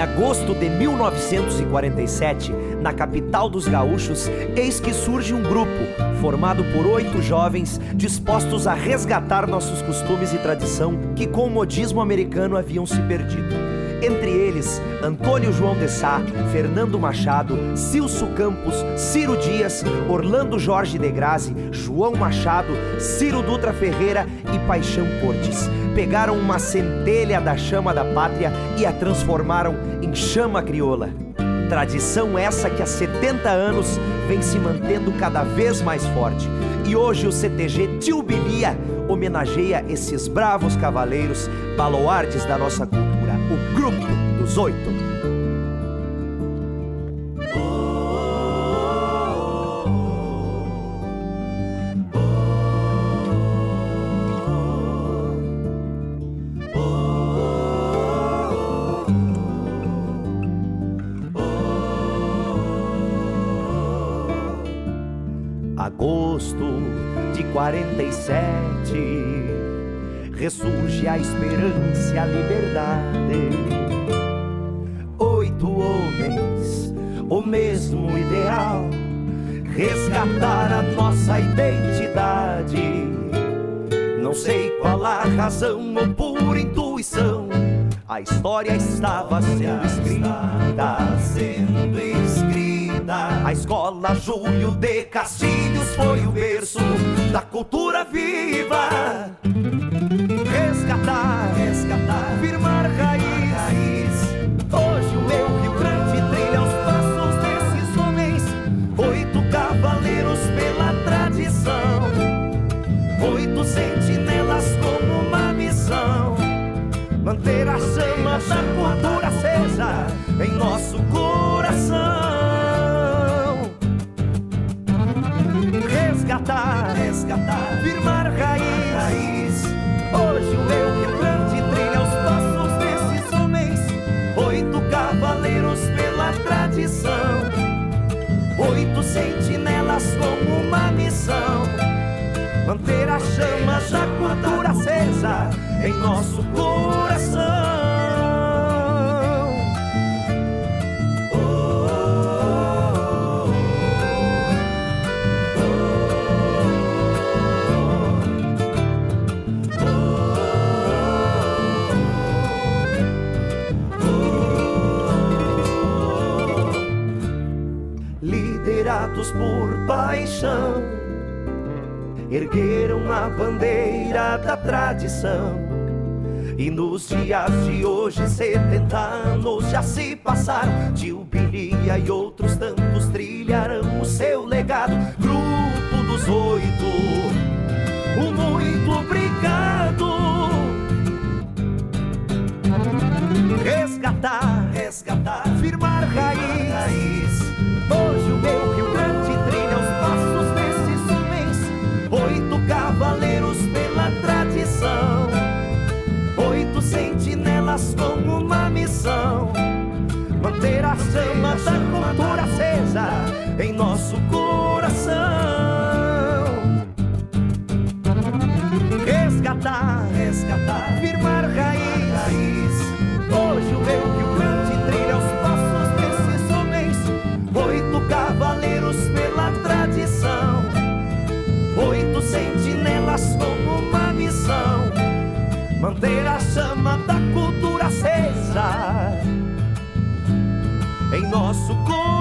agosto de 1947, na capital dos gaúchos, eis que surge um grupo formado por 8 jovens dispostos a resgatar nossos costumes e tradição que com o modismo americano haviam se perdido. Entre eles, Antônio João de Sá, Fernando Machado, Cilso Campos, Ciro Dias, Orlando Jorge de Grazi, João Machado, Ciro Dutra Ferreira e Paixão Cortes. Pegaram uma centelha da chama da pátria e a transformaram em chama crioula. Tradição essa que há 70 anos vem se mantendo cada vez mais forte. E hoje o CTG Tio Bilia homenageia esses bravos cavaleiros, baluartes da nossa cultura, o Grupo dos 8. Agosto de 47, ressurge a esperança e a liberdade. 8 homens, o mesmo ideal, resgatar a nossa identidade. Não sei qual a razão ou por intuição, a história estava sendo escrita. A escola Júlio de Castilhos foi o berço da cultura viva. Resgatar, firmar raiz. Hoje o meu Rio Grande trilha os passos desses homens. 8 cavaleiros pela tradição, 8 sentinelas como uma missão. Manter a chama da cultura acesa em nosso coração. Resgatar, firmar raiz. Hoje o meu Rio Grande trilha os passos desses homens. 8 cavaleiros pela tradição, 8 sentinelas com uma missão. Manter a chama da cultura acesa em nosso coração. Liderados por paixão, ergueram a bandeira da tradição. E nos dias de hoje 70 anos já se passaram. Tio Bilia e outros tantos trilharão o seu legado. Grupo dos 8, muito obrigado. Resgatar, firmar raiz. Hoje o meu Rio Grande trilha os passos desses homens. 8 cavaleiros pela tradição, 8 sentinelas com uma missão. Manter a chama da cultura acesa em nosso coração. Resgatar, firmar raiz. Hoje o meu Rio Grande trilha os passos desses homens. 8 cavaleiros pela tradição, 8 sentinelas com uma missão. Manter a chama da cultura acesa em nosso coração.